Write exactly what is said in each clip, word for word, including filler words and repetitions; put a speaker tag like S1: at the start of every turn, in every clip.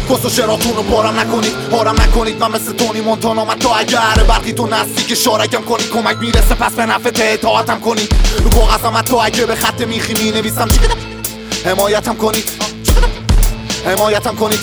S1: کس و شراتون رو بارم نکنید، بارم نکنید. من مثل تونی مونتانا، من تا اگر برقی تو نزدیک شارکم کنید کمک میرسه پس به نفت اطاعتم کنید. رو کاغذم من تا اگه به خط میخی می نویسم حمایتم کنید، حمایتم کنید.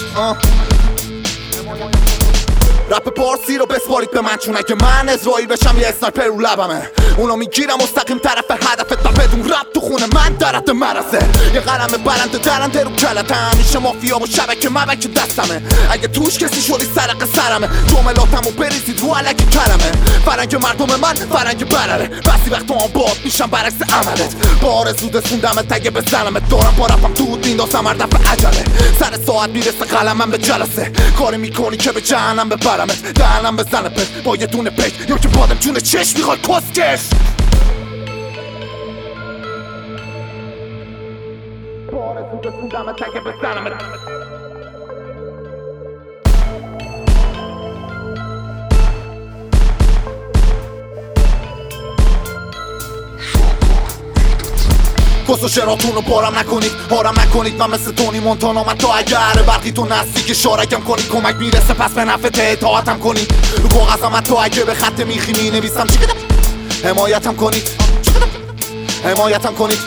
S1: رپ پارسی رو بسپارید به من، چون اگه من اسرائیل بشم یه اسنایپر رو لبمه. اونو میگیرم مستقیم طرف هدفت و بدون رپ تو خونه من درت مرزه. یه قلم برنده درنده رو کلتم، میشه مافیا و شبکه مبک دستمه. اگه توش کسی شدی سرق سرمه، جملاتمو بریزید رو علکی کرمه. فرنگ مردم من فرنگ برره، بسی وقت آن باد میشم برعکس عملت. با آرزو دسوندمت اگه بزنمت، دارم با رفم دود میندازم هر دفعه عجله. سر ساعت میرسه قلمم به جلسه، کاری میکنی که به جهنم ببرمت. دهنم بزنه پس با یه دونه پیک، یا که بادم جون چشم میخواد کسکش. با آرزو دسوندمت اگه بزنمت. کس و شراتون رو بارم نکنید، بارم نکنید. من مثل تونی مونتانا، من تا اگر برقی تو نزدیک شارکم کنید کمک میرسه پس به نفت اطاعتم کنید. رو کاغذم من تا اگه به خط میخی می نویسم حمایتم کنید، حمایتم کنید.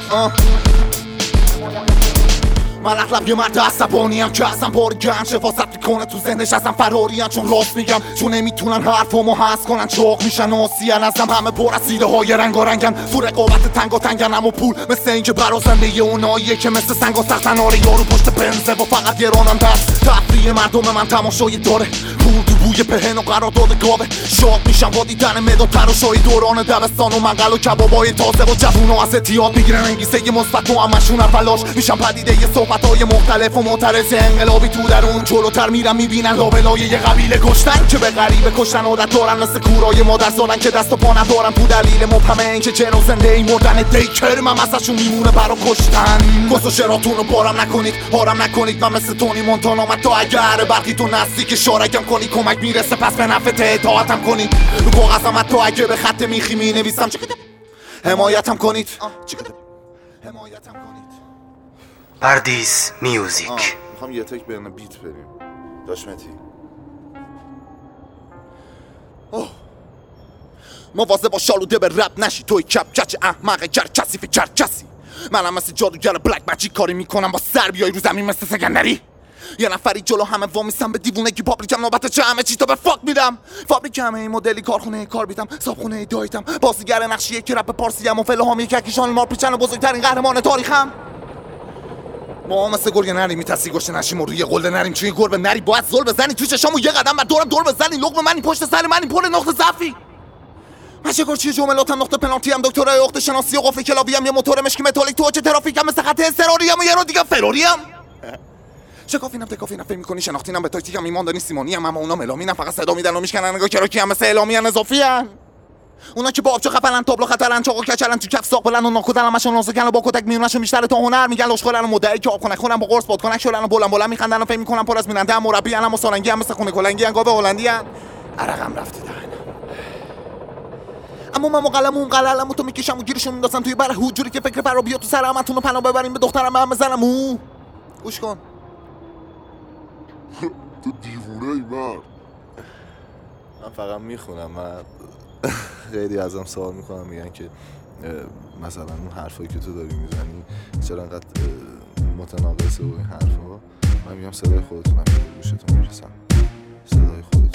S1: من اغلب یه مرد عصبانیم که اصلا بار گرم شفاست میکنه تو ذهنش ازم فراریم، چون راست میگم، چون نمیتونن حرفامو حس کنن. چاق میشن آسیان ازم، همه پر از ایده های رنگ و رنگن. تو رقابت تنگ و تنگن، اما پول مثل اینکه برازنده یه اوناییه که مثل سنگ و سختن. آره یارو پشت بنزه و فقط گرانم دست. تفریح مردم من تماشایی داره، پول تو بوی پهن و قرارداد گاوه. شاد میشم با دیدن مداد تراشای دوران دبستان و منقل و کبابای تازه و جوونا از اعتیاد میگیرن انگیزه مثبت و همشون فلاش میشن پدیده یه صحبتای مختلف و معترض انقلابی. تو درون جلوتر میرم میبینن لابلای یه قبیله کشتن که به غریبه کشتن عادت دارن، مثل کورای مادر زادن که دست و پا ندارن. تو دلیل مبهم این که جن و زنده ای مردن دیکر من ازشون میمونه برا کشتن. کس و شراتون رو بارم نکنید، بارم نکنید. من مثل تونی مونتانا، من تا اگر برقی تو نزدیک شارکم کنید کمک میرسه پس به نفت اطاعتم کنید. رو کاغذم من تا اگه به خط میخی می نویسم حمایتم کنید، حمایتم کنید.
S2: پردیس میوزیک.
S3: میخوام یه تک برنه بیت بریم داشمتی.
S1: اوه مواظب با شالوده به رب نشی، توی کپ کچ احمق کرکسی فی کرکسی. منم مثل جادوگر بلک ماجیک کاری میکنم با سر بیای رو زمین مثل سکندری. یه نفری جلو همه وامیستم به دیوونگی پابلیکم، نوبت چه همه چی تو به فاک میدم. فابریک همه این مدلی، کارخونه کار بیدم، صابخونه دایتم، بازیگر نقشیه که رپ پارسیم و فلهامی ککیشان مار پیچن و بزرگترین قهرمان تاریخم. ما مثل گرگ نری میترسی گشته نشیم و روی قله نریم، چون گربه نری باید زل بزنی توی چشامو یه قدم بعد دورم دور بزنی. لقمه منی پشت سر منی پر نقطه ضعفی. من شکارچی جملاتم، نقطه پنالتی ام، دکترای عقد شناسی و قفل کلابی ام، یه موتور مشکی متالیک تو چه ترافیکم، مثل خط اضطراری ام و یه رو دیگه فراری ام. شکافینم تکافینم فکر می‌کنی شناختینم به تاکتیکم ایمان داری سیمونی ام، اما اونا ملامینم فقط صدا میدن و میشکنن نگاه کراکی ام، مثل اعلامیان اضافی ام. اونا که با آبجو خپلن تابلو خطرن چاقو کچلن تو کف ساقلن و ناکودن همشون نازکن و با کتک میونشون بیشتر تا هنر میگن لشخورن و مدعی که آب کنک خورن با قرص باد کنک شلن و بلند بلند میخندن و فکر میکنن پر از بیننده هم مربی ان، اما سالنگی هم مثل خونه کلنگی ان، گاو هلندی ان. عرقم رفته دهنم، اما من مقلمون قللمو تو میکشم و گیرشون میندازم توی بره حجوری که فکر فرا بیا تو سر همتون رو پناه ببریم به دخترم هم بزنم. او گوش کن
S3: تو دیوونه ای مرد. من فقط میخونم. من خیلی ازم سوال میکنم، میگن که مثلا اون حرفایی که تو داری میزنی چرا انقدر متناقضه و این حرفا. من میگم صدای خودتونم به گوشتون میرسم، صدای خودتون.